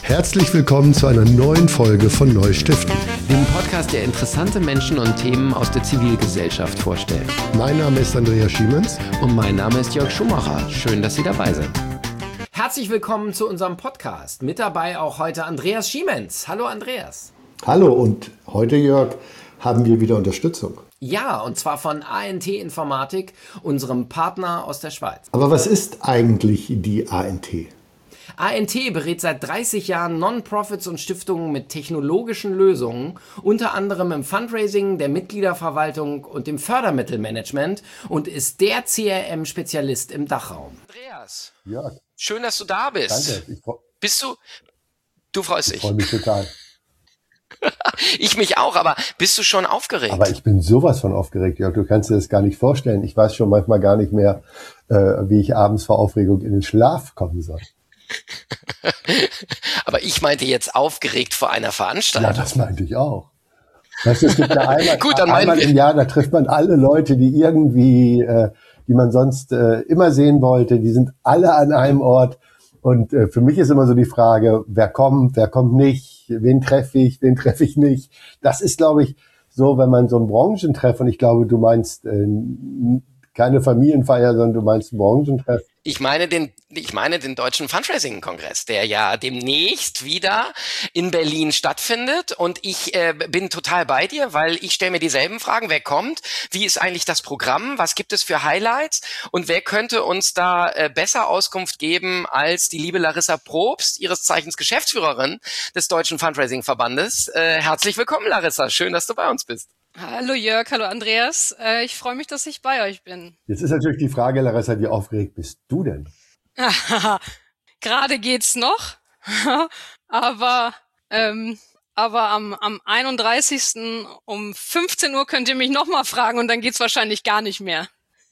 Herzlich willkommen zu einer neuen Folge von Neustiften, dem Podcast, der interessante Menschen und Themen aus der Zivilgesellschaft vorstellt. Mein Name ist Andreas Schiemens. Und mein Name ist Jörg Schumacher. Schön, dass Sie dabei sind. Herzlich willkommen zu unserem Podcast. Mit dabei auch heute Andreas Schiemens. Hallo Andreas. Hallo, und heute, Jörg, haben wir wieder Unterstützung. Ja, und zwar von ANT Informatik, unserem Partner aus der Schweiz. Aber was ist eigentlich die ANT? ANT berät seit 30 Jahren Non-Profits und Stiftungen mit technologischen Lösungen, unter anderem im Fundraising, der Mitgliederverwaltung und dem Fördermittelmanagement und ist der CRM-Spezialist im Dachraum. Andreas, ja. Schön, dass du da bist. Danke. Du freust dich. Ich freue mich total. Ich mich auch, aber bist du schon aufgeregt? Aber ich bin sowas von aufgeregt, Jörg. Du kannst dir das gar nicht vorstellen. Ich weiß schon manchmal gar nicht mehr, wie ich abends vor Aufregung in den Schlaf kommen soll. Aber ich meinte jetzt aufgeregt vor einer Veranstaltung. Ja, das meinte ich auch. Weißt du, es gibt ja einmal im Jahr, da trifft man alle Leute, die irgendwie, die man sonst immer sehen wollte, die sind alle an einem Ort. Und für mich ist immer so die Frage, wer kommt nicht, wen treffe ich nicht. Das ist, glaube ich, so, wenn man so einen Branchentreff, und ich glaube, du meinst keine Familienfeier, sondern du meinst einen Branchentreff. Ich meine den Deutschen Fundraising-Kongress, der ja demnächst wieder in Berlin stattfindet. Und ich bin total bei dir, weil ich stelle mir dieselben Fragen. Wer kommt? Wie ist eigentlich das Programm? Was gibt es für Highlights? Und wer könnte uns da besser Auskunft geben als die liebe Larissa Probst, ihres Zeichens Geschäftsführerin des Deutschen Fundraising-Verbandes? Herzlich willkommen, Larissa. Schön, dass du bei uns bist. Hallo Jörg, hallo Andreas. Ich freue mich, dass ich bei euch bin. Jetzt ist natürlich die Frage, Larissa, wie aufgeregt bist du denn? Gerade geht's noch, aber am 31. um 15 Uhr könnt ihr mich nochmal fragen und dann geht's wahrscheinlich gar nicht mehr.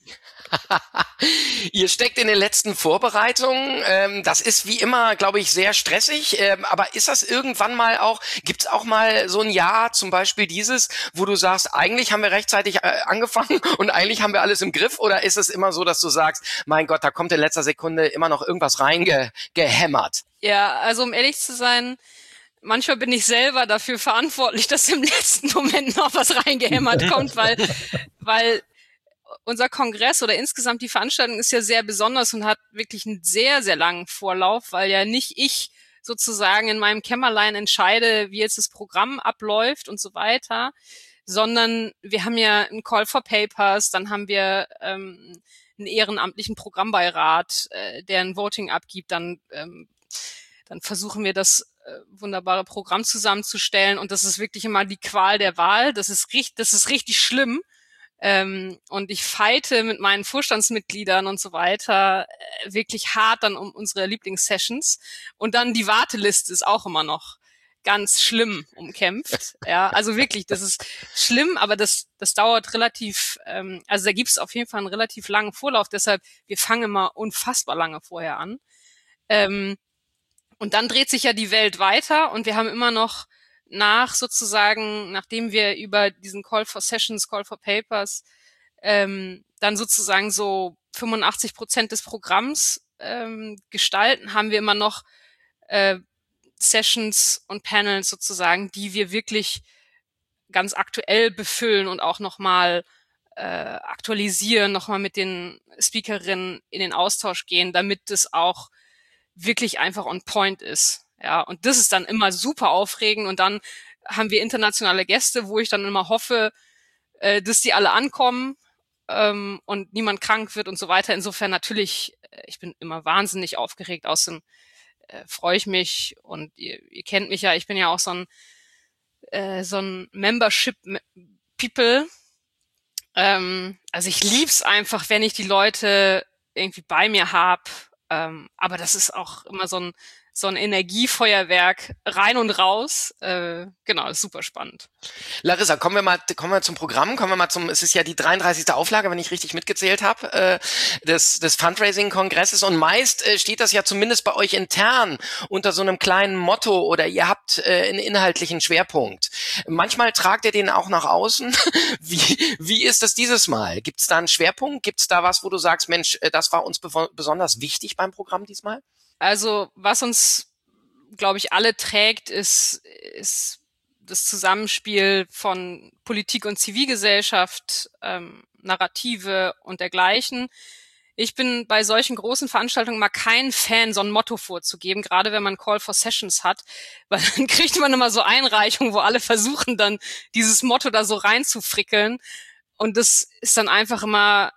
Ihr steckt in den letzten Vorbereitungen. Das ist wie immer, glaube ich, sehr stressig. Aber ist das irgendwann mal gibt's auch mal so ein Jahr, zum Beispiel dieses, wo du sagst, eigentlich haben wir rechtzeitig angefangen und eigentlich haben wir alles im Griff? Oder ist es immer so, dass du sagst, mein Gott, da kommt in letzter Sekunde immer noch irgendwas reingehämmert? Ja, also um ehrlich zu sein, manchmal bin ich selber dafür verantwortlich, dass im letzten Moment noch was reingehämmert kommt, weil unser Kongress oder insgesamt die Veranstaltung ist ja sehr besonders und hat wirklich einen sehr, sehr langen Vorlauf, weil ja nicht ich sozusagen in meinem Kämmerlein entscheide, wie jetzt das Programm abläuft und so weiter, sondern wir haben ja einen Call for Papers, dann haben wir einen ehrenamtlichen Programmbeirat, der ein Voting abgibt, dann versuchen wir das wunderbare Programm zusammenzustellen und das ist wirklich immer die Qual der Wahl, das ist richtig schlimm. Und ich fighte mit meinen Vorstandsmitgliedern und so weiter wirklich hart dann um unsere Lieblingssessions. Und dann die Warteliste ist auch immer noch ganz schlimm umkämpft. Ja, also wirklich, das ist schlimm, aber das dauert relativ, also da gibt es auf jeden Fall einen relativ langen Vorlauf. Deshalb, wir fangen immer unfassbar lange vorher an. Und dann dreht sich ja die Welt weiter und wir haben immer noch nachdem wir über diesen Call for Sessions, Call for Papers, dann sozusagen so 85% des Programms gestalten, haben wir immer noch Sessions und Panels sozusagen, die wir wirklich ganz aktuell befüllen und auch nochmal aktualisieren, nochmal mit den Speakerinnen in den Austausch gehen, damit es auch wirklich einfach on point ist. Ja, und das ist dann immer super aufregend und dann haben wir internationale Gäste, wo ich dann immer hoffe, dass die alle ankommen und niemand krank wird und so weiter. Insofern natürlich, ich bin immer wahnsinnig aufgeregt, außerdem freue ich mich und ihr kennt mich ja, ich bin ja auch so ein Membership-People. Also ich lieb's einfach, wenn ich die Leute irgendwie bei mir habe, aber das ist auch immer so ein Energiefeuerwerk rein und raus. Genau, ist super spannend. Larissa, kommen wir zum Programm, es ist ja die 33. Auflage, wenn ich richtig mitgezählt habe, des Fundraising-Kongresses und meist steht das ja zumindest bei euch intern unter so einem kleinen Motto oder ihr habt einen inhaltlichen Schwerpunkt. Manchmal tragt ihr den auch nach außen. Wie ist das dieses Mal? Gibt es da einen Schwerpunkt? Gibt es da was, wo du sagst, Mensch, das war uns besonders wichtig beim Programm diesmal? Also was uns glaube ich, alle trägt, ist das Zusammenspiel von Politik und Zivilgesellschaft, Narrative und dergleichen. Ich bin bei solchen großen Veranstaltungen mal kein Fan, so ein Motto vorzugeben, gerade wenn man Call for Sessions hat, weil dann kriegt man immer so Einreichungen, wo alle versuchen dann dieses Motto da so reinzufrickeln. Und das ist dann einfach immer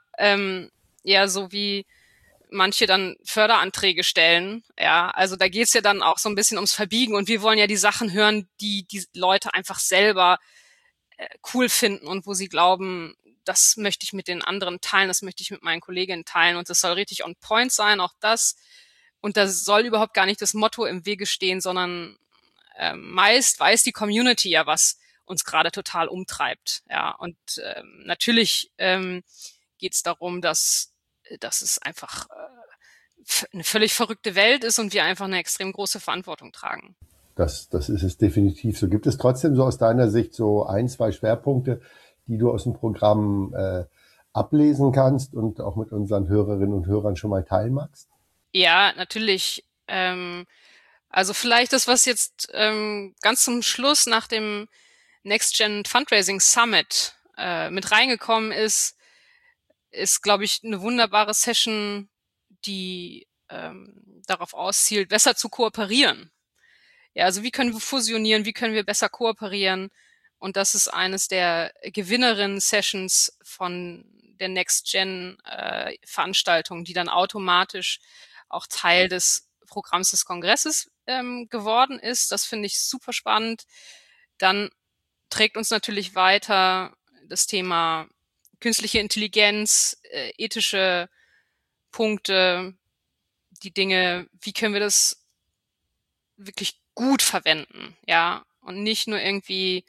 so wie manche dann Förderanträge stellen. Ja, also da geht's ja dann auch so ein bisschen ums Verbiegen und wir wollen ja die Sachen hören, die Leute einfach selber cool finden und wo sie glauben, das möchte ich mit den anderen teilen, das möchte ich mit meinen Kolleginnen teilen und das soll richtig on point sein, auch das. Und da soll überhaupt gar nicht das Motto im Wege stehen, sondern meist weiß die Community ja, was uns gerade total umtreibt. Ja, und natürlich geht es darum, dass es einfach eine völlig verrückte Welt ist und wir einfach eine extrem große Verantwortung tragen. Das ist es definitiv so. Gibt es trotzdem so aus deiner Sicht so 1, 2 Schwerpunkte, die du aus dem Programm ablesen kannst und auch mit unseren Hörerinnen und Hörern schon mal teilen magst? Ja, natürlich. Also vielleicht das, was jetzt ganz zum Schluss nach dem Next Gen Fundraising Summit mit reingekommen ist, glaube ich, eine wunderbare Session, die darauf auszielt, besser zu kooperieren. Ja, also wie können wir fusionieren, wie können wir besser kooperieren? Und das ist eines der Gewinnerinnen-Sessions von der Next-Gen-Veranstaltung, die dann automatisch auch Teil des Programms des Kongresses geworden ist. Das finde ich super spannend. Dann trägt uns natürlich weiter das Thema künstliche Intelligenz, ethische Punkte, die Dinge, wie können wir das wirklich gut verwenden, ja, und nicht nur irgendwie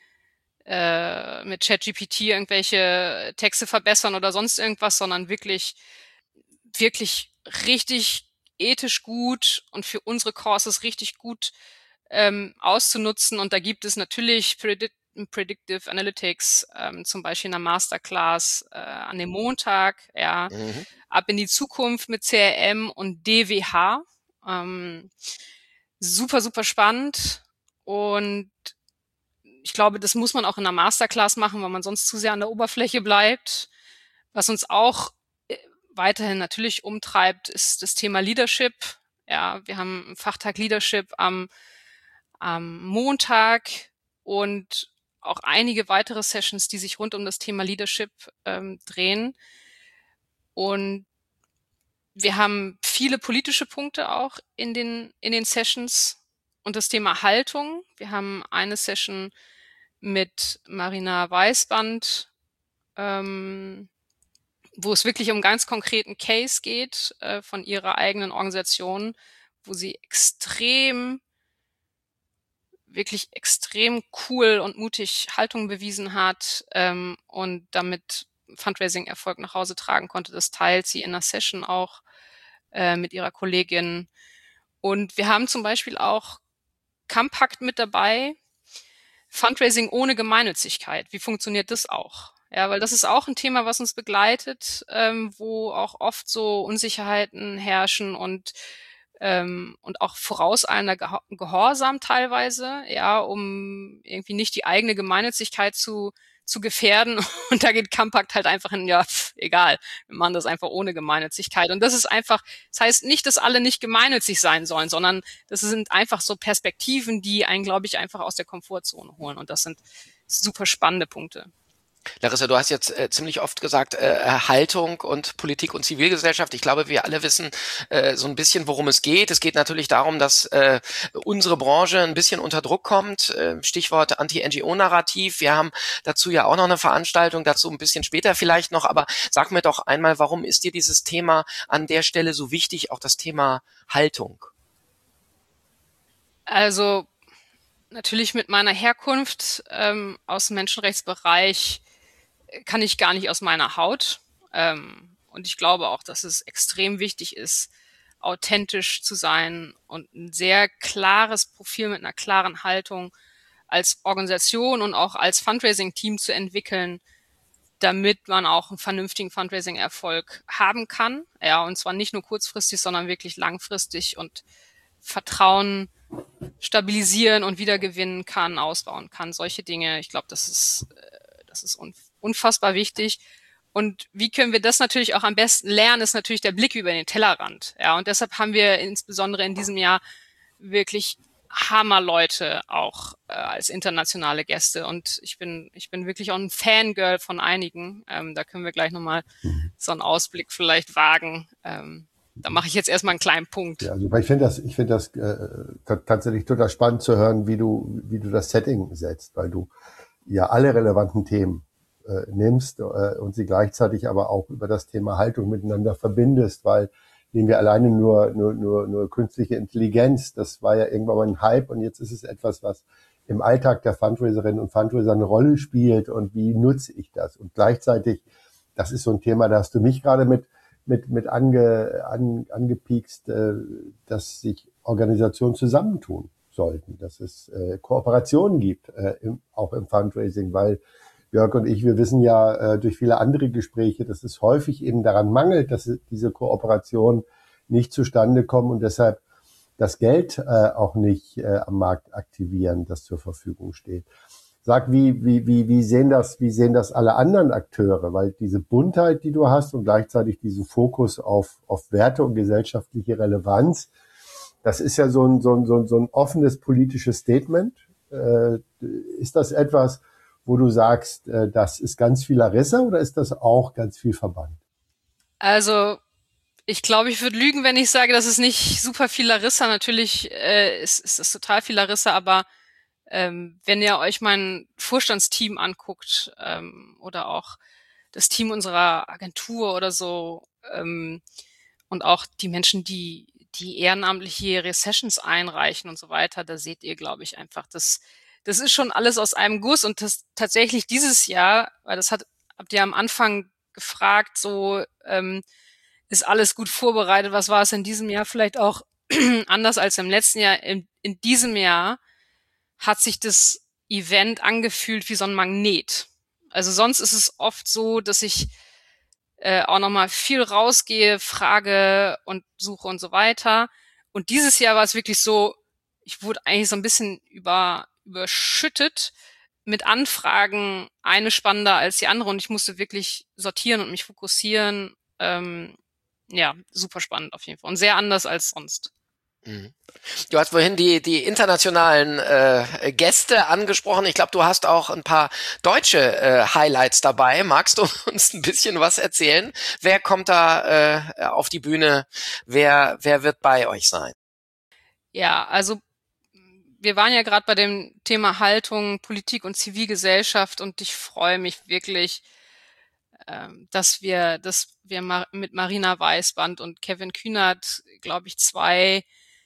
mit ChatGPT irgendwelche Texte verbessern oder sonst irgendwas, sondern wirklich richtig ethisch gut und für unsere Courses richtig gut auszunutzen. Und da gibt es natürlich Predictive Analytics, zum Beispiel in der Masterclass an dem Montag, ja, ab in die Zukunft mit CRM und DWH. Super, super spannend. Und ich glaube, das muss man auch in der Masterclass machen, weil man sonst zu sehr an der Oberfläche bleibt. Was uns auch weiterhin natürlich umtreibt, ist das Thema Leadership. Ja, wir haben einen Fachtag Leadership am Montag und auch einige weitere Sessions, die sich rund um das Thema Leadership drehen. Und wir haben viele politische Punkte auch in den Sessions und das Thema Haltung. Wir haben eine Session mit Marina Weißband, wo es wirklich um einen ganz konkreten Case geht von ihrer eigenen Organisation, wo sie wirklich extrem cool und mutig Haltung bewiesen hat und damit Fundraising-Erfolg nach Hause tragen konnte. Das teilt sie in einer Session auch mit ihrer Kollegin. Und wir haben zum Beispiel auch Campakt mit dabei, Fundraising ohne Gemeinnützigkeit. Wie funktioniert das auch? Ja, weil das ist auch ein Thema, was uns begleitet, wo auch oft so Unsicherheiten herrschen und auch vorauseilender Gehorsam teilweise, ja, um irgendwie nicht die eigene Gemeinnützigkeit zu gefährden. Und da geht Campakt halt einfach in, ja, egal, wir machen das einfach ohne Gemeinnützigkeit. Und das ist einfach, das heißt nicht, dass alle nicht gemeinnützig sein sollen, sondern das sind einfach so Perspektiven, die einen, glaube ich, einfach aus der Komfortzone holen. Und das sind super spannende Punkte. Larissa, du hast jetzt ziemlich oft gesagt, Haltung und Politik und Zivilgesellschaft. Ich glaube, wir alle wissen so ein bisschen, worum es geht. Es geht natürlich darum, dass unsere Branche ein bisschen unter Druck kommt. Stichwort Anti-NGO-Narrativ. Wir haben dazu ja auch noch eine Veranstaltung, dazu ein bisschen später vielleicht noch. Aber sag mir doch einmal, warum ist dir dieses Thema an der Stelle so wichtig, auch das Thema Haltung? Also natürlich mit meiner Herkunft aus dem Menschenrechtsbereich kann ich gar nicht aus meiner Haut. Und ich glaube auch, dass es extrem wichtig ist, authentisch zu sein und ein sehr klares Profil mit einer klaren Haltung als Organisation und auch als Fundraising-Team zu entwickeln, damit man auch einen vernünftigen Fundraising-Erfolg haben kann. Ja, und zwar nicht nur kurzfristig, sondern wirklich langfristig und Vertrauen stabilisieren und wiedergewinnen kann, ausbauen kann. Solche Dinge, ich glaube, das ist unfassbar wichtig. Und wie können wir das natürlich auch am besten lernen, ist natürlich der Blick über den Tellerrand. Ja, und deshalb haben wir insbesondere in diesem Jahr wirklich Hammerleute auch als internationale Gäste. Und ich bin wirklich auch ein Fangirl von einigen. Da können wir gleich nochmal so einen Ausblick vielleicht wagen. Da mache ich jetzt erstmal einen kleinen Punkt. Ja, also ich finde das tatsächlich total spannend zu hören, wie du das Setting setzt, weil du ja alle relevanten Themen nimmst und sie gleichzeitig aber auch über das Thema Haltung miteinander verbindest, weil nehmen wir alleine nur künstliche Intelligenz, das war ja irgendwann mal ein Hype und jetzt ist es etwas, was im Alltag der Fundraiserinnen und Fundraiser eine Rolle spielt und wie nutze ich das? Und gleichzeitig, das ist so ein Thema, da hast du mich gerade mit angepiekst, dass sich Organisationen zusammentun sollten, dass es Kooperationen gibt, auch im Fundraising, weil Jörg und ich, wir wissen ja durch viele andere Gespräche, dass es häufig eben daran mangelt, dass diese Kooperationen nicht zustande kommen und deshalb das Geld auch nicht am Markt aktivieren, das zur Verfügung steht. Sag, wie sehen das alle anderen Akteure? Weil diese Buntheit, die du hast und gleichzeitig diesen Fokus auf Werte und gesellschaftliche Relevanz, das ist ja so ein offenes politisches Statement. Ist das etwas, wo du sagst, das ist ganz viel Larissa oder ist das auch ganz viel Verband? Also, ich glaube, ich würde lügen, wenn ich sage, das ist nicht super viel Larissa. Natürlich ist das total viel Larissa, aber wenn ihr euch mein Vorstandsteam anguckt oder auch das Team unserer Agentur oder so und auch die Menschen, die ehrenamtlich ihre Sessions einreichen und so weiter, da seht ihr, glaube ich, einfach, das ist schon alles aus einem Guss und das tatsächlich dieses Jahr, weil habt ihr am Anfang gefragt, so ist alles gut vorbereitet, was war es in diesem Jahr vielleicht auch anders als im letzten Jahr. In diesem Jahr hat sich das Event angefühlt wie so ein Magnet. Also sonst ist es oft so, dass ich auch nochmal viel rausgehe, frage und suche und so weiter. Und dieses Jahr war es wirklich so, ich wurde eigentlich so ein bisschen überschüttet mit Anfragen, eine spannender als die andere und ich musste wirklich sortieren und mich fokussieren. Ja, super spannend auf jeden Fall und sehr anders als sonst. Du hast vorhin die internationalen Gäste angesprochen. Ich glaube, du hast auch ein paar deutsche Highlights dabei. Magst du uns ein bisschen was erzählen? Wer kommt da auf die Bühne? Wer wird bei euch sein? Ja, also wir waren ja gerade bei dem Thema Haltung, Politik und Zivilgesellschaft und ich freue mich wirklich, dass wir mit Marina Weißband und Kevin Kühnert, glaube ich, 2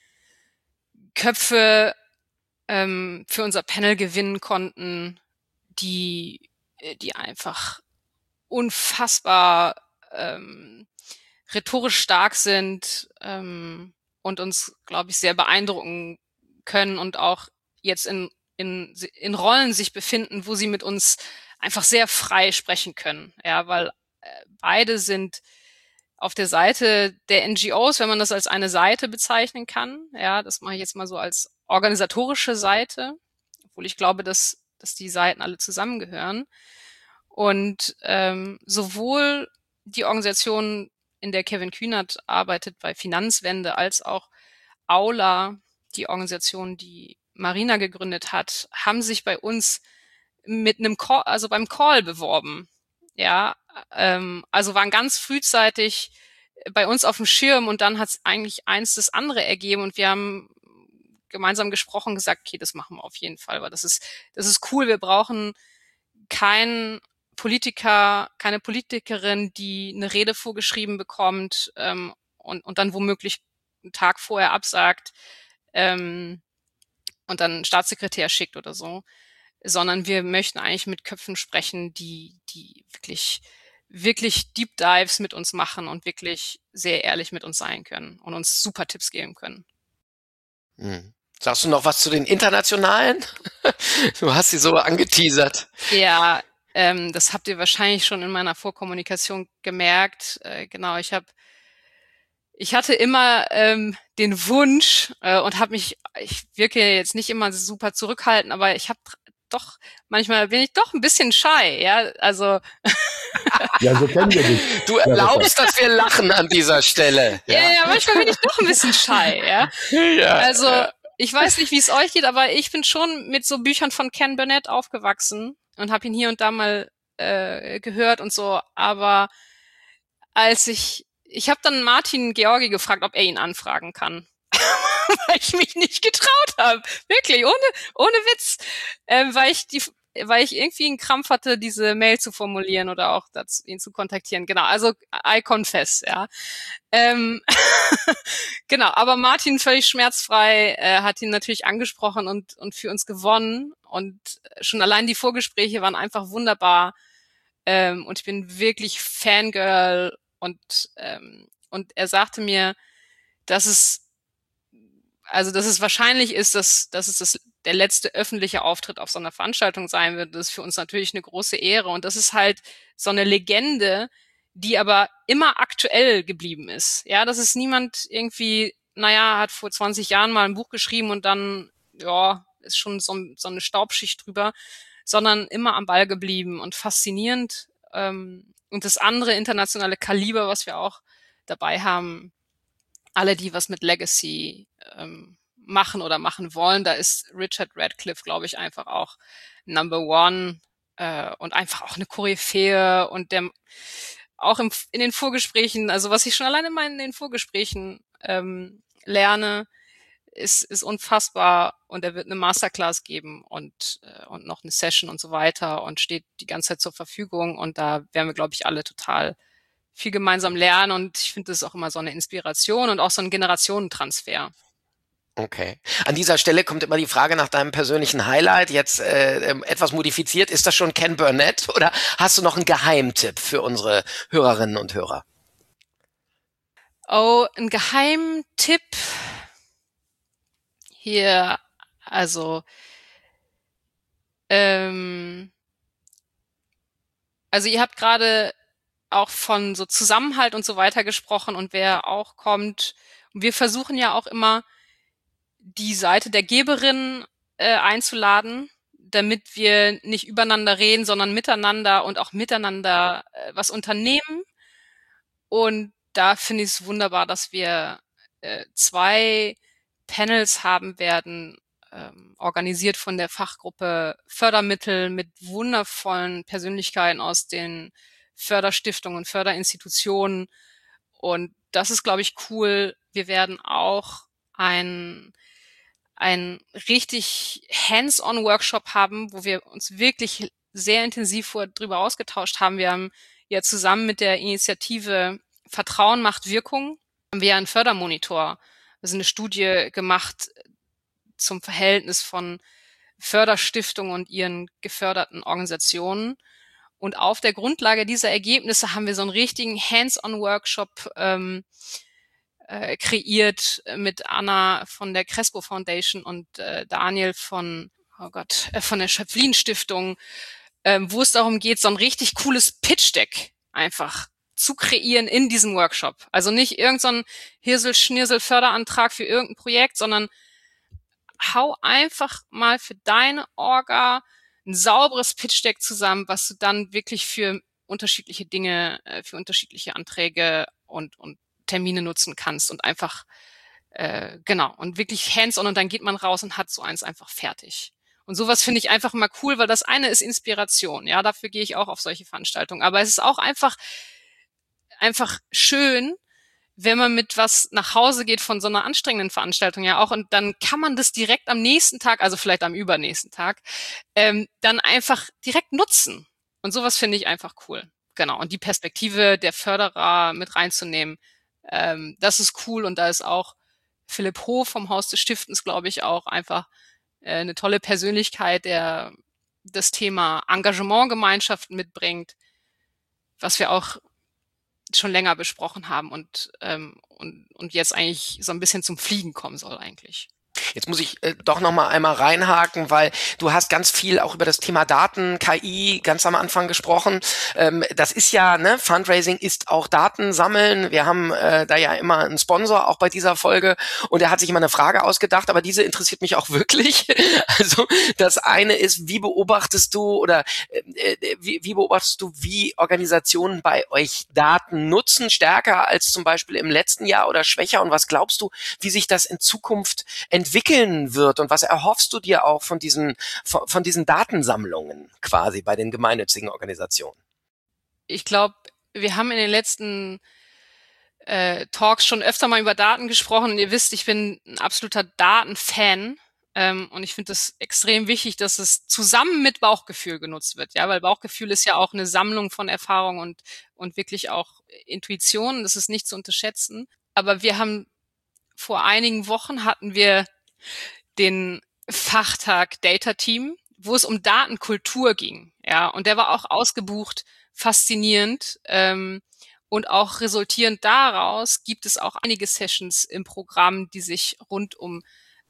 Köpfe für unser Panel gewinnen konnten, die einfach unfassbar rhetorisch stark sind und uns, glaube ich, sehr beeindrucken können und auch jetzt in Rollen sich befinden, wo sie mit uns einfach sehr frei sprechen können. Ja, weil beide sind auf der Seite der NGOs, wenn man das als eine Seite bezeichnen kann. Ja, das mache ich jetzt mal so als organisatorische Seite, obwohl ich glaube, dass die Seiten alle zusammengehören. Und sowohl die Organisation, in der Kevin Kühnert arbeitet, bei Finanzwende, als auch Aula, die Organisation, die Marina gegründet hat, haben sich bei uns mit einem Call, also beim Call beworben. Ja, also waren ganz frühzeitig bei uns auf dem Schirm und dann hat es eigentlich eins das andere ergeben und wir haben gemeinsam gesprochen, gesagt, okay, das machen wir auf jeden Fall, weil das ist cool. Wir brauchen keinen Politiker, keine Politikerin, die eine Rede vorgeschrieben bekommt und dann womöglich einen Tag vorher absagt und dann einen Staatssekretär schickt oder so, sondern wir möchten eigentlich mit Köpfen sprechen, die wirklich Deep Dives mit uns machen und wirklich sehr ehrlich mit uns sein können und uns super Tipps geben können. Sagst du noch was zu den internationalen? Du hast sie so angeteasert. Ja, das habt ihr wahrscheinlich schon in meiner Vorkommunikation gemerkt. Genau, ich habe ich hatte immer den Wunsch und ich wirke jetzt nicht immer super zurückhaltend, aber ich habe doch, manchmal bin ich doch ein bisschen shy, ja, also. Ja, so kennen wir dich. Du erlaubst, dass wir lachen an dieser Stelle. Ja, manchmal bin ich doch ein bisschen shy, ja. Also, ich weiß nicht, wie es euch geht, aber ich bin schon mit so Büchern von Ken Burnett aufgewachsen und habe ihn hier und da mal gehört und so, aber ich habe dann Martin Georgi gefragt, ob er ihn anfragen kann. Weil ich mich nicht getraut habe. Wirklich, ohne Witz. Weil ich irgendwie einen Krampf hatte, diese Mail zu formulieren oder auch dazu, ihn zu kontaktieren. Genau, also I confess, ja. Genau, aber Martin völlig schmerzfrei hat ihn natürlich angesprochen und für uns gewonnen. Und schon allein die Vorgespräche waren einfach wunderbar. Und ich bin wirklich Fangirl und er sagte mir, dass es wahrscheinlich ist, dass es der letzte öffentliche Auftritt auf so einer Veranstaltung sein wird. Das ist für uns natürlich eine große Ehre. Und das ist halt so eine Legende, die aber immer aktuell geblieben ist. Ja, das ist niemand irgendwie, hat vor 20 Jahren mal ein Buch geschrieben und dann, ist schon so eine Staubschicht drüber, sondern immer am Ball geblieben und faszinierend. Und das andere internationale Kaliber, was wir auch dabei haben, alle, die was mit Legacy machen oder machen wollen, da ist Richard Radcliffe, glaube ich, einfach auch Number One und einfach auch eine Koryphäe und der auch in den Vorgesprächen, also was ich schon alleine mal in den Vorgesprächen lerne, ist unfassbar und er wird eine Masterclass geben und noch eine Session und so weiter und steht die ganze Zeit zur Verfügung und da werden wir, glaube ich, alle total viel gemeinsam lernen und ich finde, das ist auch immer so eine Inspiration und auch so ein Generationentransfer. Okay. An dieser Stelle kommt immer die Frage nach deinem persönlichen Highlight. Jetzt etwas modifiziert. Ist das schon Ken Burnett oder hast du noch einen Geheimtipp für unsere Hörerinnen und Hörer? Oh, ein Geheimtipp hier, also ihr habt gerade auch von so Zusammenhalt und so weiter gesprochen und wer auch kommt. Und wir versuchen ja auch immer, die Seite der Geberin einzuladen, damit wir nicht übereinander reden, sondern miteinander und auch miteinander was unternehmen. Und da finde ich es wunderbar, dass wir 2 Panels haben werden, organisiert von der Fachgruppe Fördermittel mit wundervollen Persönlichkeiten aus den Förderstiftungen und Förderinstitutionen. Und das ist, glaube ich, cool. Wir werden auch ein richtig Hands-on-Workshop haben, wo wir uns wirklich sehr intensiv drüber ausgetauscht haben. Wir haben ja zusammen mit der Initiative Vertrauen macht Wirkung, haben wir ja einen Fördermonitor, also eine Studie gemacht zum Verhältnis von Förderstiftungen und ihren geförderten Organisationen. Und auf der Grundlage dieser Ergebnisse haben wir so einen richtigen Hands-on-Workshop kreiert mit Anna von der Crespo Foundation und Daniel von der Schöpflin Stiftung, wo es darum geht, so ein richtig cooles Pitch-Deck einfach zu kreieren in diesem Workshop. Also nicht irgend so ein Hirsel-Schnirsel-Förderantrag für irgendein Projekt, sondern hau einfach mal für deine Orga ein sauberes Pitch-Deck zusammen, was du dann wirklich für unterschiedliche Dinge, für unterschiedliche Anträge und Termine nutzen kannst und einfach und wirklich hands-on und dann geht man raus und hat so eins einfach fertig. Und sowas finde ich einfach mal cool, weil das eine ist Inspiration, ja, dafür gehe ich auch auf solche Veranstaltungen. Aber es ist auch einfach schön, wenn man mit was nach Hause geht von so einer anstrengenden Veranstaltung ja auch und dann kann man das direkt am nächsten Tag, also vielleicht am übernächsten Tag, dann einfach direkt nutzen. Und sowas finde ich einfach cool. Genau. Und die Perspektive der Förderer mit reinzunehmen, das ist cool und da ist auch Philipp Hof vom Haus des Stiftens, glaube ich, auch einfach eine tolle Persönlichkeit, der das Thema Engagementgemeinschaften mitbringt, was wir auch schon länger besprochen haben und jetzt eigentlich so ein bisschen zum Fliegen kommen soll eigentlich. Jetzt muss ich doch noch mal einmal reinhaken, weil du hast ganz viel auch über das Thema Daten, KI ganz am Anfang gesprochen. Das ist ja, ne, Fundraising ist auch Daten sammeln. Wir haben da ja immer einen Sponsor auch bei dieser Folge und er hat sich immer eine Frage ausgedacht, aber diese interessiert mich auch wirklich. Also das eine ist, wie beobachtest du, wie Organisationen bei euch Daten nutzen, stärker als zum Beispiel im letzten Jahr oder schwächer? Und was glaubst du, wie sich das in Zukunft entwickeln wird? Und was erhoffst du dir auch von diesen Datensammlungen quasi bei den gemeinnützigen Organisationen? Ich glaube, wir haben in den letzten Talks schon öfter mal über Daten gesprochen. Und ihr wisst, ich bin ein absoluter Datenfan. Und ich finde es extrem wichtig, dass es zusammen mit Bauchgefühl genutzt wird. Ja, weil Bauchgefühl ist ja auch eine Sammlung von Erfahrung und wirklich auch Intuition. Das ist nicht zu unterschätzen. Aber vor einigen Wochen hatten wir den Fachtag Data Team, wo es um Datenkultur ging. Ja, und der war auch ausgebucht, faszinierend. Und auch resultierend daraus gibt es auch einige Sessions im Programm, die sich rund um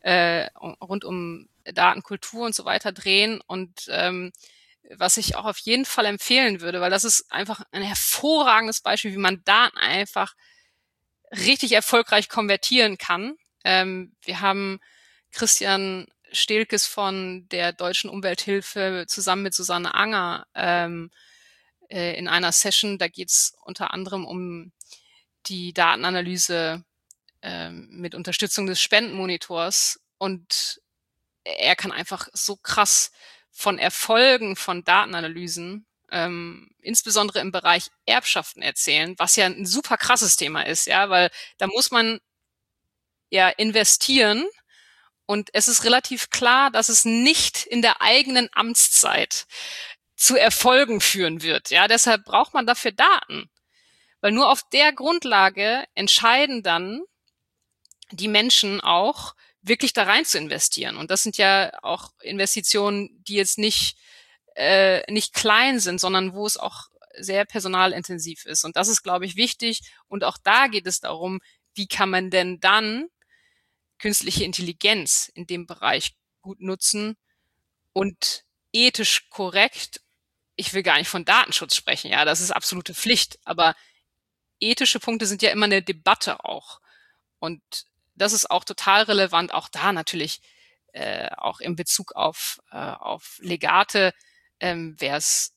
Datenkultur und so weiter drehen. Und was ich auch auf jeden Fall empfehlen würde, weil das ist einfach ein hervorragendes Beispiel, wie man Daten einfach richtig erfolgreich konvertieren kann. Wir haben Christian Stehlkes von der Deutschen Umwelthilfe zusammen mit Susanne Anger in einer Session, da geht's unter anderem um die Datenanalyse mit Unterstützung des Spendenmonitors, und er kann einfach so krass von Erfolgen von Datenanalysen, insbesondere im Bereich Erbschaften erzählen, was ja ein super krasses Thema ist, ja, weil da muss man ja investieren und es ist relativ klar, dass es nicht in der eigenen Amtszeit zu Erfolgen führen wird, ja, deshalb braucht man dafür Daten, weil nur auf der Grundlage entscheiden dann die Menschen auch, wirklich da rein zu investieren. Und das sind ja auch Investitionen, die jetzt nicht klein sind, sondern wo es auch sehr personalintensiv ist. Und das ist, glaube ich, wichtig. Und auch da geht es darum, wie kann man denn dann künstliche Intelligenz in dem Bereich gut nutzen und ethisch korrekt. Ich will gar nicht von Datenschutz sprechen, ja, das ist absolute Pflicht. Aber ethische Punkte sind ja immer eine Debatte auch. Und das ist auch total relevant, auch da natürlich, auch in Bezug auf Legate, wäre es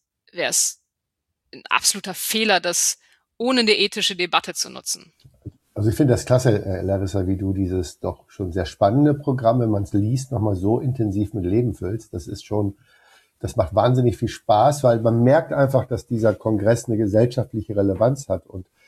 ein absoluter Fehler, das ohne eine ethische Debatte zu nutzen. Also ich finde das klasse, Larissa, wie du dieses doch schon sehr spannende Programm, wenn man es liest, nochmal so intensiv mit Leben füllst. Das macht wahnsinnig viel Spaß, weil man merkt einfach, dass dieser Kongress eine gesellschaftliche Relevanz hat.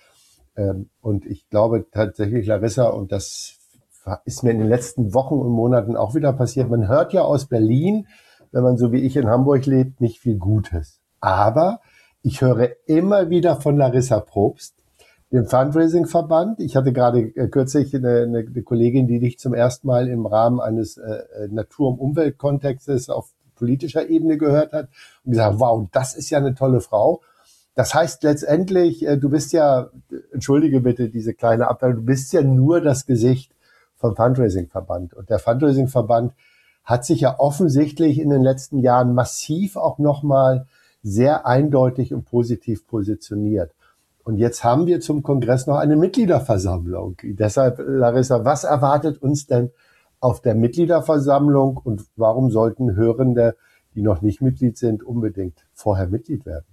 Und ich glaube tatsächlich, Larissa, und das ist mir in den letzten Wochen und Monaten auch wieder passiert. Man hört ja aus Berlin, wenn man so wie ich in Hamburg lebt, nicht viel Gutes. Aber ich höre immer wieder von Larissa Probst, dem Fundraising-Verband. Ich hatte gerade kürzlich eine Kollegin, die dich zum ersten Mal im Rahmen eines Natur- und Umweltkontextes auf politischer Ebene gehört hat und gesagt, wow, das ist ja eine tolle Frau. Das heißt letztendlich, du bist ja, entschuldige bitte diese kleine Abteilung, du bist ja nur das Gesicht vom Fundraising-Verband. Und der Fundraising-Verband hat sich ja offensichtlich in den letzten Jahren massiv auch nochmal sehr eindeutig und positiv positioniert. Und jetzt haben wir zum Kongress noch eine Mitgliederversammlung. Deshalb, Larissa, was erwartet uns denn auf der Mitgliederversammlung und warum sollten Hörende, die noch nicht Mitglied sind, unbedingt vorher Mitglied werden?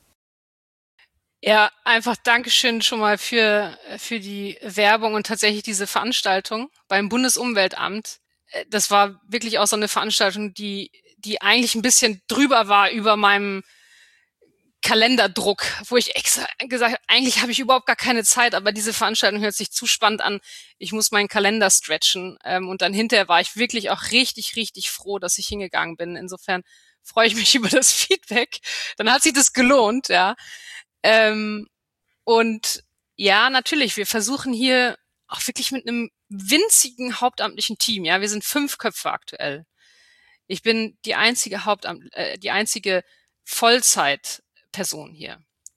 Ja, einfach Dankeschön schon mal für die Werbung und tatsächlich diese Veranstaltung beim Bundesumweltamt. Das war wirklich auch so eine Veranstaltung, die eigentlich ein bisschen drüber war über meinem Kalenderdruck, wo ich extra gesagt habe, eigentlich habe ich überhaupt gar keine Zeit, aber diese Veranstaltung hört sich zu spannend an. Ich muss meinen Kalender stretchen. Und dann hinterher war ich wirklich auch richtig, richtig froh, dass ich hingegangen bin. Insofern freue ich mich über das Feedback. Dann hat sich das gelohnt, ja. Und ja, natürlich, wir versuchen hier auch wirklich mit einem winzigen hauptamtlichen Team, ja, wir sind 5 Köpfe aktuell. Ich bin die einzige die einzige Vollzeitperson hier.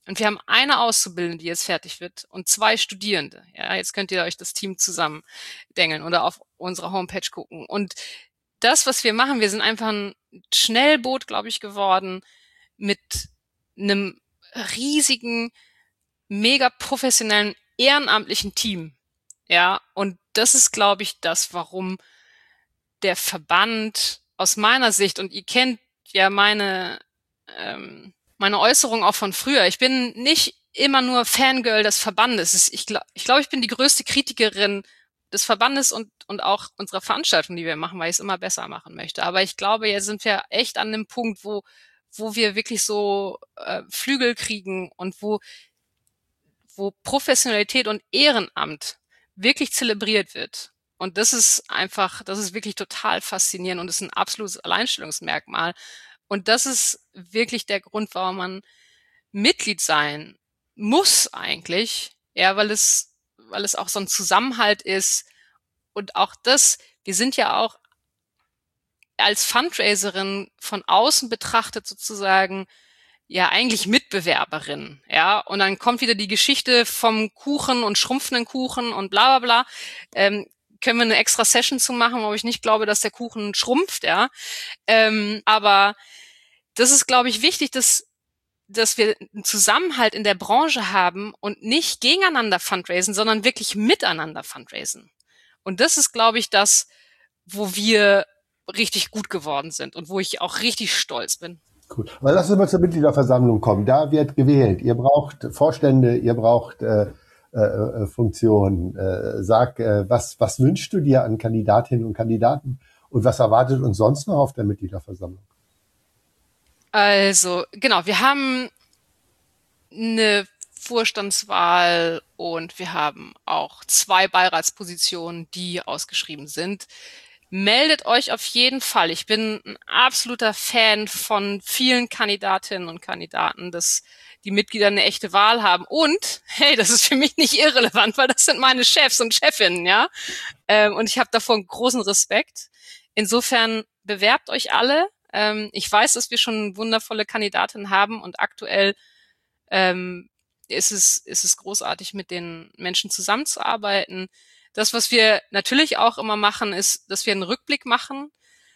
Und wir haben eine Auszubildende, die jetzt fertig wird, und 2 Studierende. Ja, jetzt könnt ihr euch das Team zusammen dengeln oder auf unserer Homepage gucken. Und das, was wir machen, wir sind einfach ein Schnellboot, glaube ich, geworden mit einem riesigen, mega professionellen, ehrenamtlichen Team. Ja, und das ist, glaube ich, das, warum der Verband aus meiner Sicht, und ihr kennt ja meine Äußerung auch von früher. Ich bin nicht immer nur Fangirl des Verbandes. Ich glaube, ich bin die größte Kritikerin des Verbandes und auch unserer Veranstaltung, die wir machen, weil ich es immer besser machen möchte. Aber ich glaube, jetzt sind wir echt an dem Punkt, wo wir wirklich so Flügel kriegen und wo Professionalität und Ehrenamt wirklich zelebriert wird. Und das ist wirklich total faszinierend und ist ein absolutes Alleinstellungsmerkmal. Und das ist wirklich der Grund, warum man Mitglied sein muss eigentlich, ja, weil es auch so ein Zusammenhalt ist. Und auch das, wir sind ja auch als Fundraiserin von außen betrachtet sozusagen ja eigentlich Mitbewerberin, ja, und dann kommt wieder die Geschichte vom Kuchen und schrumpfenden Kuchen und bla bla bla. Können wir eine extra Session zu machen, wo ich nicht glaube, dass der Kuchen schrumpft, ja. Aber das ist, glaube ich, wichtig, dass wir einen Zusammenhalt in der Branche haben und nicht gegeneinander fundraisen, sondern wirklich miteinander fundraisen. Und das ist, glaube ich, das, wo wir richtig gut geworden sind und wo ich auch richtig stolz bin. Cool. Aber lass uns mal zur Mitgliederversammlung kommen. Da wird gewählt. Ihr braucht Vorstände, ihr braucht Funktionen. Sag, was wünschst du dir an Kandidatinnen und Kandidaten und was erwartet uns sonst noch auf der Mitgliederversammlung? Also, genau, wir haben eine Vorstandswahl und wir haben auch 2 Beiratspositionen, die ausgeschrieben sind. Meldet euch auf jeden Fall. Ich bin ein absoluter Fan von vielen Kandidatinnen und Kandidaten, dass die Mitglieder eine echte Wahl haben. Und, hey, das ist für mich nicht irrelevant, weil das sind meine Chefs und Chefinnen, ja. Und ich habe davor einen großen Respekt. Insofern bewerbt euch alle. Ich weiß, dass wir schon wundervolle Kandidatinnen haben und aktuell ist es großartig, mit den Menschen zusammenzuarbeiten. Das, was wir natürlich auch immer machen, ist, dass wir einen Rückblick machen,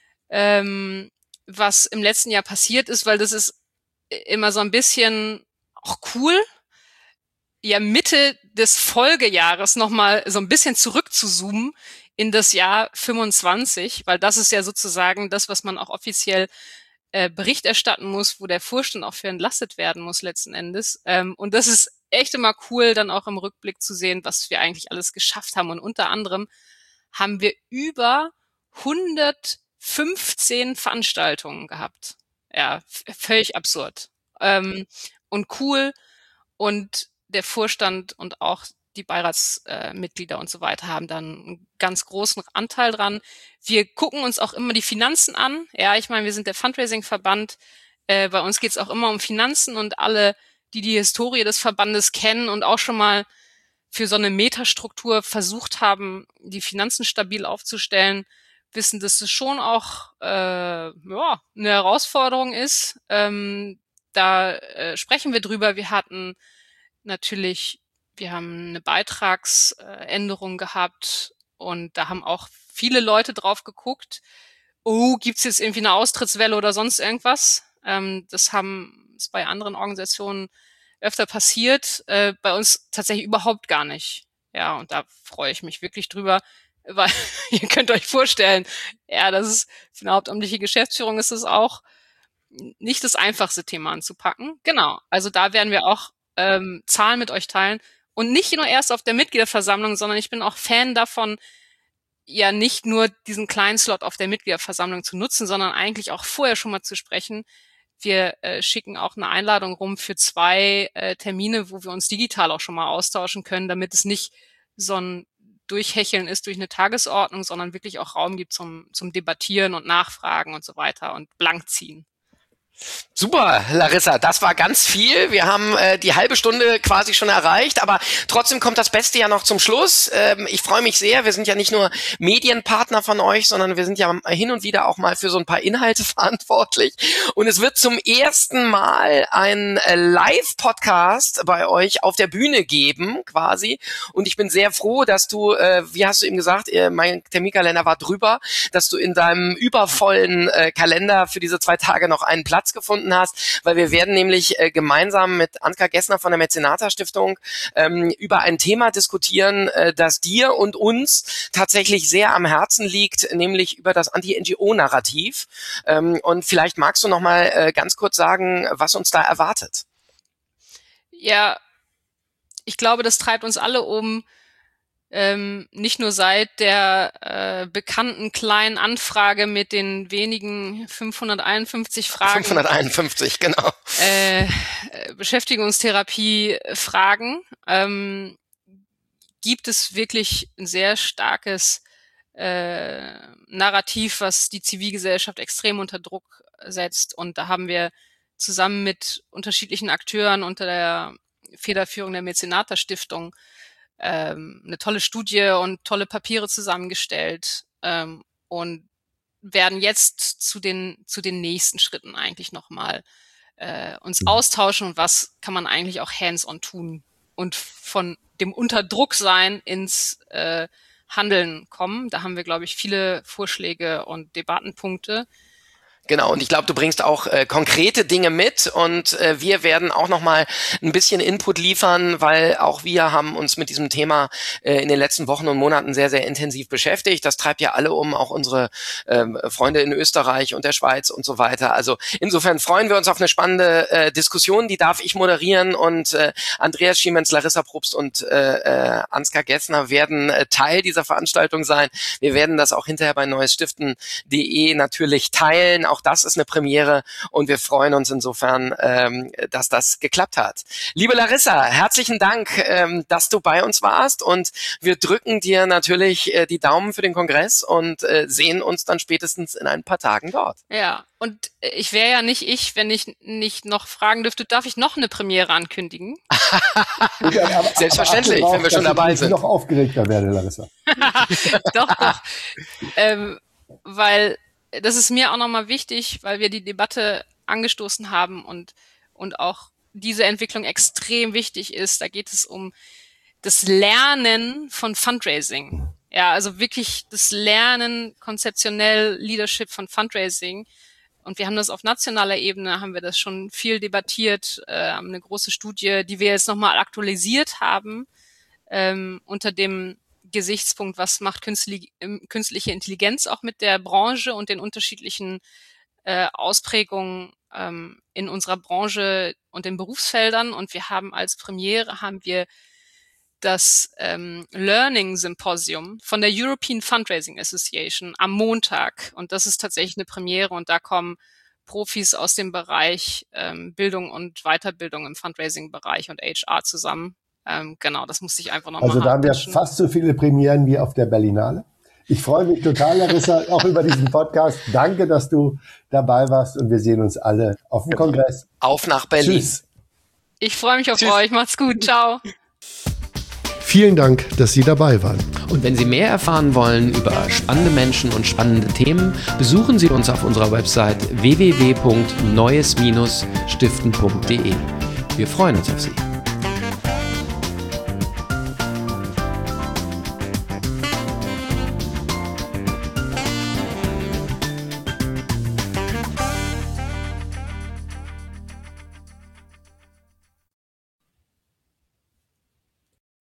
was im letzten Jahr passiert ist, weil das ist immer so ein bisschen auch cool, ja Mitte des Folgejahres nochmal so ein bisschen zurückzuzoomen in das Jahr 25, weil das ist ja sozusagen das, was man auch offiziell Bericht erstatten muss, wo der Vorstand auch für entlastet werden muss letzten Endes. Und das ist echt immer cool, dann auch im Rückblick zu sehen, was wir eigentlich alles geschafft haben. Und unter anderem haben wir über 115 Veranstaltungen gehabt. Ja, völlig absurd. Und cool. Und der Vorstand und auch die Beiratsmitglieder und so weiter haben dann einen ganz großen Anteil dran. Wir gucken uns auch immer die Finanzen an. Ja, ich meine, wir sind der Fundraising-Verband. Bei uns geht es auch immer um Finanzen und alle, die Historie des Verbandes kennen und auch schon mal für so eine Metastruktur versucht haben, die Finanzen stabil aufzustellen, wissen, dass es schon auch eine Herausforderung ist. Da sprechen wir drüber. Wir haben eine Beitragsänderung gehabt und da haben auch viele Leute drauf geguckt. Oh, gibt's jetzt irgendwie eine Austrittswelle oder sonst irgendwas? Das ist bei anderen Organisationen öfter passiert, bei uns tatsächlich überhaupt gar nicht. Ja, und da freue ich mich wirklich drüber, weil ihr könnt euch vorstellen, ja, das ist für eine hauptamtliche Geschäftsführung ist es auch nicht das einfachste Thema anzupacken. Genau, also da werden wir auch Zahlen mit euch teilen und nicht nur erst auf der Mitgliederversammlung, sondern ich bin auch Fan davon, ja nicht nur diesen kleinen Slot auf der Mitgliederversammlung zu nutzen, sondern eigentlich auch vorher schon mal zu sprechen. Wir schicken auch eine Einladung rum für 2 Termine, wo wir uns digital auch schon mal austauschen können, damit es nicht so ein Durchhecheln ist durch eine Tagesordnung, sondern wirklich auch Raum gibt zum Debattieren und Nachfragen und so weiter und blank ziehen. Super, Larissa, das war ganz viel. Wir haben die halbe Stunde quasi schon erreicht, aber trotzdem kommt das Beste ja noch zum Schluss. Ich freue mich sehr. Wir sind ja nicht nur Medienpartner von euch, sondern wir sind ja hin und wieder auch mal für so ein paar Inhalte verantwortlich. Und es wird zum ersten Mal ein Live-Podcast bei euch auf der Bühne geben, quasi. Und ich bin sehr froh, dass du, wie hast du eben gesagt, mein Terminkalender war drüber, dass du in deinem übervollen Kalender für diese 2 Tage noch einen Platz gefunden hast, weil wir werden nämlich gemeinsam mit Ansgar Gessner von der Mäzenata Stiftung über ein Thema diskutieren, das dir und uns tatsächlich sehr am Herzen liegt, nämlich über das Anti-NGO-Narrativ. Und vielleicht magst du noch mal ganz kurz sagen, was uns da erwartet. Ja, ich glaube, das treibt uns alle um, nicht nur seit der bekannten kleinen Anfrage mit den wenigen 551 Fragen. 551, genau. Beschäftigungstherapie-Fragen gibt es wirklich ein sehr starkes Narrativ, was die Zivilgesellschaft extrem unter Druck setzt. Und da haben wir zusammen mit unterschiedlichen Akteuren unter der Federführung der Mäzenata Stiftung eine tolle Studie und tolle Papiere zusammengestellt und werden jetzt zu den nächsten Schritten eigentlich nochmal uns austauschen und was kann man eigentlich auch hands-on tun und von dem Unterdrucksein ins Handeln kommen. Da haben wir, glaube ich, viele Vorschläge und Debattenpunkte. Genau, und ich glaube, du bringst auch konkrete Dinge mit und wir werden auch nochmal ein bisschen Input liefern, weil auch wir haben uns mit diesem Thema in den letzten Wochen und Monaten sehr, sehr intensiv beschäftigt. Das treibt ja alle um, auch unsere Freunde in Österreich und der Schweiz und so weiter. Also insofern freuen wir uns auf eine spannende Diskussion, die darf ich moderieren und Andreas Schiemens, Larissa Probst und Ansgar Gessner werden Teil dieser Veranstaltung sein. Wir werden das auch hinterher bei neuesstiften.de natürlich teilen. Auch das ist eine Premiere und wir freuen uns insofern, dass das geklappt hat. Liebe Larissa, herzlichen Dank, dass du bei uns warst und wir drücken dir natürlich die Daumen für den Kongress und sehen uns dann spätestens in ein paar Tagen dort. Ja, und ich wäre ja nicht ich, wenn ich nicht noch fragen dürfte, darf ich noch eine Premiere ankündigen? Selbstverständlich, wenn wir schon dabei sind. Ich noch aufgeregter werde, Larissa. Doch. Weil das ist mir auch nochmal wichtig, weil wir die Debatte angestoßen haben und auch diese Entwicklung extrem wichtig ist. Da geht es um das Lernen von Fundraising. Ja, also wirklich das Lernen, konzeptionell Leadership von Fundraising. Und wir haben das auf nationaler Ebene, haben wir das schon viel debattiert, haben eine große Studie, die wir jetzt nochmal aktualisiert haben, unter dem Gesichtspunkt, was macht künstliche Intelligenz auch mit der Branche und den unterschiedlichen Ausprägungen in unserer Branche und den Berufsfeldern. Und wir haben als Premiere das Learning Symposium von der European Fundraising Association am Montag. Und das ist tatsächlich eine Premiere und da kommen Profis aus dem Bereich Bildung und Weiterbildung im Fundraising-Bereich und HR zusammen. Genau, das musste ich einfach nochmal Also da haben wir fast so viele Premieren wie auf der Berlinale. Ich freue mich total, Larissa, auch über diesen Podcast. Danke, dass du dabei warst und wir sehen uns alle auf dem Kongress. Auf nach Berlin. Tschüss. Ich freue mich auf euch. Macht's gut. Ciao. Vielen Dank, dass Sie dabei waren. Und wenn Sie mehr erfahren wollen über spannende Menschen und spannende Themen, besuchen Sie uns auf unserer Website www.neues-stiften.de. Wir freuen uns auf Sie.